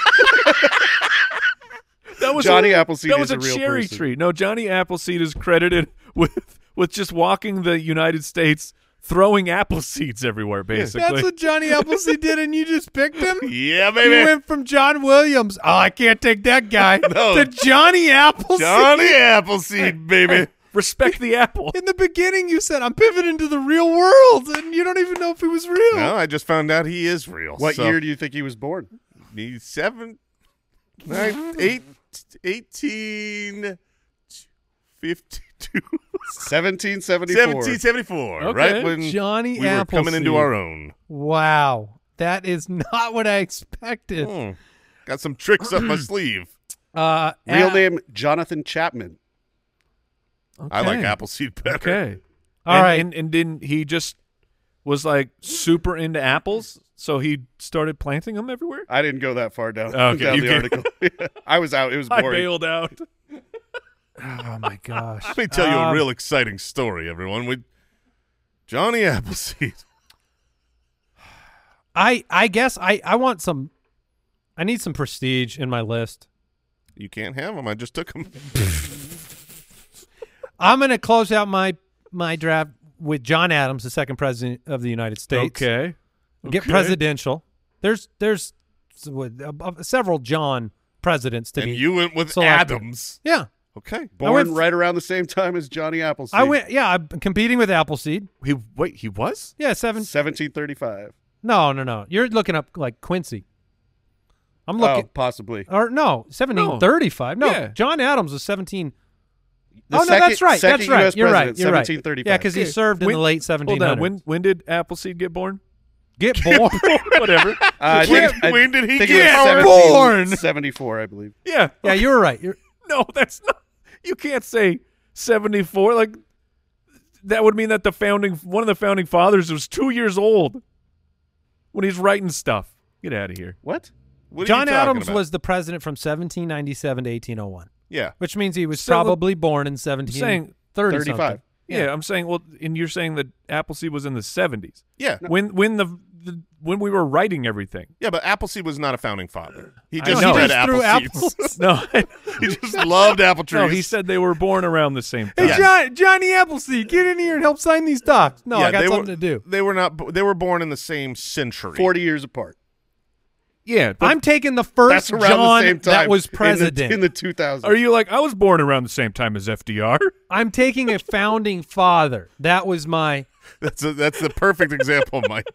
that was Johnny a, Appleseed That is was a real cherry person. tree. No, Johnny Appleseed is credited with with just walking the United States, throwing apple seeds everywhere, basically. That's what Johnny Appleseed did, and you just picked him? Yeah, You baby. went from John Williams, oh, I can't take that guy, No. to Johnny Appleseed. Johnny Appleseed, baby. Respect the apple. In the beginning, you said, I'm pivoting to the real world, and you don't even know if he was real. No, I just found out he is real. What so year do you think he was born? He's seven, nine, eight, eighteen, fifty-two, seventeen seventy-four. seventeen seventy-four, Okay. right when Johnny we were coming into Appleseed. our own. Wow. That is not what I expected. Hmm. Got some tricks up my sleeve. Uh, Real uh, name Jonathan Chapman. I like Okay. Appleseed better. Okay. All and, right. And, and didn't he just was like super into apples, so he started planting them everywhere? I didn't go that far down, Okay, down you the can't- article. I was out. It was I boring. bailed out. Oh, my gosh. Let me tell you a Um, real exciting story, everyone. With Johnny Appleseed. I, I guess I, I want some – I need some prestige in my list. You can't have him. I just took him. I'm going to close out my my draft with John Adams, the second president of the United States. Okay. Get Okay. presidential. There's there's s- what, uh, uh, several John presidents to And be. you went with selected. Adams. Yeah. Okay. Born went- right around the same time as Johnny Appleseed. I went. Yeah, I'm competing with Appleseed. He wait, he was? Yeah, seven. seventeen thirty-five. No, no, no. You're looking up like Quincy. I'm Oh, looking. possibly. Or no, seventeen thirty-five. No, Yeah. John Adams was seventeen. The oh no, second- that's right. second That's right. U S You're right. president, You're right. seventeen thirty-five. Yeah, because he Okay. served in When- the late seventeen Hold hundreds. on. When when did Appleseed get born? Get born. Whatever. Uh, I When- think, I when did he think get it was born? seventeen seventy-four, I believe. Yeah. yeah, you were right. You're, No, that's not. You can't say seventy-four. Like that would mean that the founding one of the founding fathers was two years old when he's writing stuff. Get out of here. What? What are you John talking Adams about? was the president from seventeen ninety-seven to eighteen oh one, Yeah. which means he was So, look, probably born in I'm seventeen saying thirty thirty-five. something. Yeah, I'm saying. Well, and you're saying that Appleseed was in the seventies Yeah. when when the, the when we were writing everything. Yeah, but Appleseed was not a founding father. He I just know. read He just threw apple seeds. apples. No, He just loved apple trees. no. He said they were born around the same Hey, time. John, Johnny Appleseed, get in here and help sign these docs. No, Yeah, I got they something were, to do. They were not. bo- They were born in the same century. forty years apart. Yeah, but I'm taking the first That's around John the same time. that was in the- president. in the, two thousands. are you like I was born around the same time as F D R? I'm taking a founding father. That was my. That's a, that's the perfect example, Mike.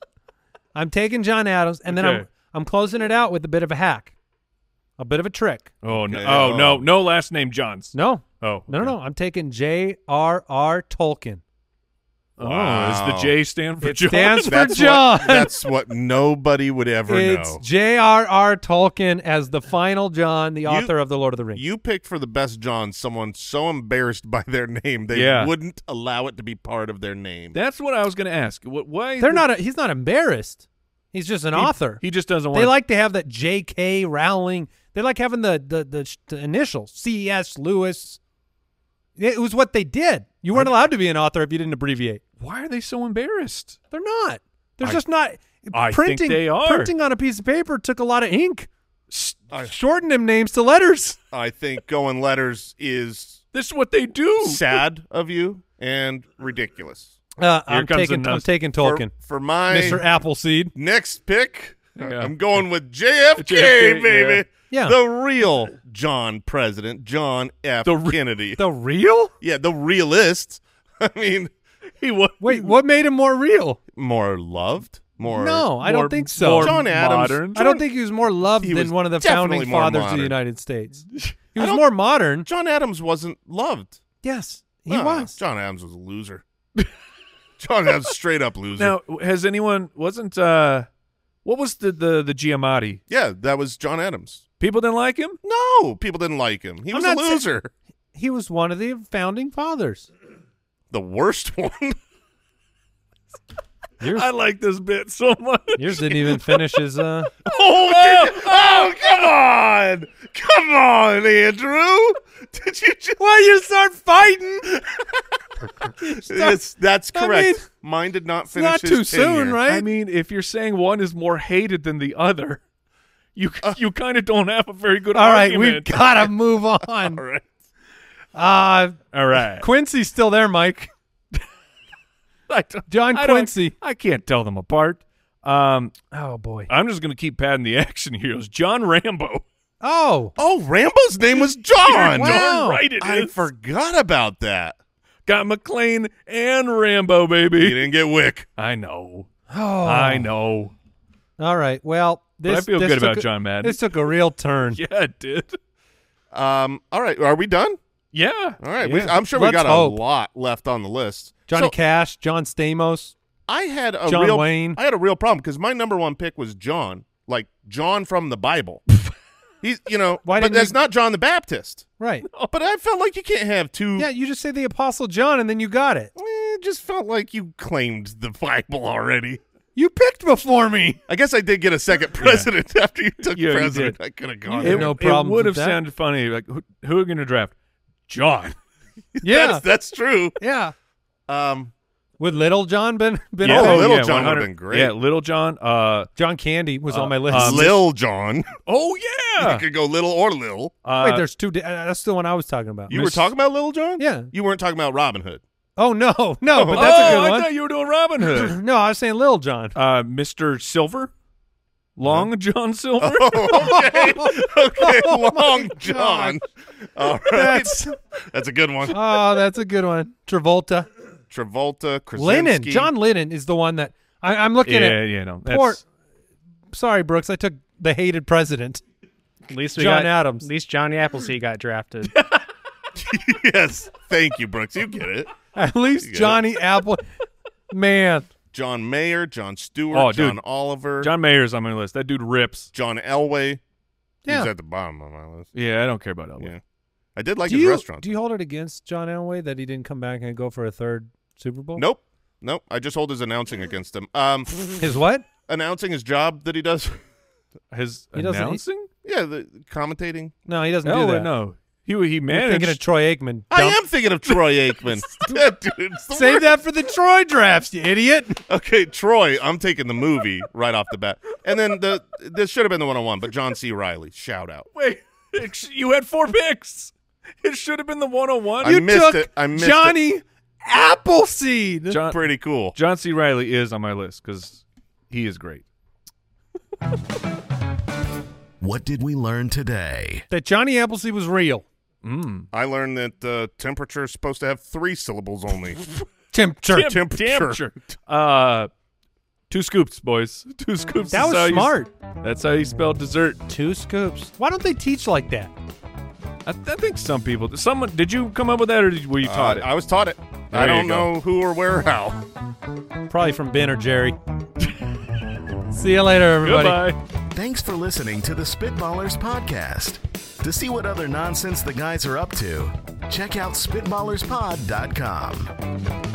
I'm taking John Adams, and then I'm Okay. I'm closing it out with a bit of a hack, a bit of a trick. Oh no! Okay, Oh oh. no! No last name Johns. No, Oh no, no, okay. no. I'm taking J R R Tolkien. Oh, Wow. is the J stand for It John? stands for That's John. what, that's what nobody would ever It's know. J R R Tolkien as the final John, the You- author of the Lord of the Rings. You picked for the best John someone so embarrassed by their name they Yeah. wouldn't allow it to be part of their name. That's what I was going to ask. What? Why? They're not. A, he's not embarrassed. He's just an he, author. He just doesn't want. They like to have that J K Rowling. They like having the the the, sh- the initials C S Lewis. It was what they did. You weren't allowed to be an author if you didn't abbreviate. Why are they so embarrassed? They're not. They're I- just not. I think printing, they are. Printing on a piece of paper took a lot of ink. I, Shorten them names to letters. I think going letters is This is what they do. sad of you and ridiculous. Uh, Here I'm comes taking. the I'm nuts. taking For- Tolkien. For, my Mister Appleseed. next pick, Yeah. I'm going with J F K, J F K, baby. Yeah. The real John President, John F. The re- Kennedy. The real? yeah, the realist. I mean, He was. Wait, what made him more real? more loved, more. No, I more- don't think so. more John Adams- modern. I don't think he was more loved He than was one of the definitely founding more fathers of the modern. United States. He I was don't- more modern. John Adams wasn't loved. Yes, he No, was. John Adams was a loser. John Adams, straight up loser. Now, has anyone wasn't uh, what was the the the Giamatti? yeah, that was John Adams. People didn't like him. No, people didn't like him. He I'm was a not sa- loser. He was one of the founding fathers. The worst one. Yours, I like this bit so much. yours didn't even finish his. Uh, oh, did- oh, come on, come on, Andrew. Did you just? well, you start fighting. Yes, that's I correct. mean, Mine did not It's finish. not his too soon, tenure. right? I mean, if you're saying one is more hated than the other, you you kind of don't have a very good All right, we've argument. got to move on. All right. Uh, All right. Quincy's still there, Mike. I don't- John I don't- Quincy. I can't tell them apart. Um, Oh, boy. I'm just going to keep padding the action heroes. John Rambo. Oh. Oh, Rambo's name was John. Wow. Darn right it I is. forgot about that. Got McClane and Rambo, baby. He didn't get Wick. I know. Oh. I know. All right. Well, But this I feel this good took about a- John Madden. This took a real turn. Yeah, it did. Um, all right, are we done? Yeah. All right, Yeah. we, I'm sure we Let's got hope. a lot left on the list. Johnny So, Cash, John Stamos. I had a John real, Wayne. I had a real problem because my number one pick was John, like John from the Bible. He's, you know, Why but didn't that's you- not John the Baptist. Right. But I felt like you can't have two. Yeah, you just say the Apostle John and then you got it. Eh, it just felt like you claimed the Bible already. You picked before me. I guess I did get a second president after you took Yeah, you president. did. I could have You gone had there. no It problems would with have that. sounded funny. Like, who, who are we going to draft? John. Yeah. That's, that's true. yeah. Um, Would Little John been been Yeah. okay? Oh, Little yeah, John would've one hundred been great. Yeah, Little John. Uh, John Candy was Uh, on my list. um, Lil John. oh, You yeah. could go little or Lil. Uh, Wait, there's two. Di- uh, that's the one I was talking about. You were Miss- talking about Little John? Yeah. You weren't talking about Robin Hood. Oh no, no, but oh, that's a good I one. thought you were doing Robin Hood. No, I was saying Little John. uh, Mister Silver. Long John Silver. Oh, okay. Okay, Oh, my Long God. John. All right. That's That's a good one. oh, that's a good one. Travolta, Travolta, Krasinski. Lennon, John Lennon is the one that I, I'm looking yeah, at. yeah, no. Poor. That's, Sorry, Brooks. I took the hated president, At least we John got, Adams. At least Johnny Appleseed got drafted. Yes. Thank you, Brooks. You get it. At least You get Johnny Apple. Man, John Mayer, John Stewart, Oh, dude. John Oliver, John Mayer's on my list. That dude rips. John Elway. Yeah. He's at the bottom of my list. Yeah, I don't care about Elway. Yeah. I did like do his you restaurant. do you hold it against John Elway that he didn't come back and go for a third Super Bowl? Nope. Nope. I just hold his announcing against him. Um, His what? announcing his job that he does. His He doesn't- announcing? Yeah, the commentating. No, he doesn't do No, that. no. He he You're managed. thinking of Troy Aikman. I Dump. am thinking of Troy Aikman. That dude's the Save worst. that for the Troy drafts, you idiot. Okay, Troy, I'm taking the movie right off the bat. And then the this should have been the one oh one, but John C. Reilly, shout out. Wait, it sh- you had four picks. It should have been the one oh one. I You missed took it. I missed Johnny Appleseed. John, Pretty cool. John C. Reilly is on my list because he is great. What did we learn today? That Johnny Appleseed was real. Mm. I learned that uh, temperature is supposed to have three syllables only. Temperature. Temp- Temperature. temperature. Uh, two scoops, boys. Two scoops. That is was how you- smart. that's how you spell dessert. Two scoops. Why don't they teach like that? I, I think some people. Someone did you come up with that, or did, were you taught Uh, it? I was taught it. There I you don't go. know who or where or how. Probably from Ben or Jerry. See you later, everybody. Goodbye. Thanks for listening to the Spitballers Podcast. To see what other nonsense the guys are up to, check out spitballerspod dot com.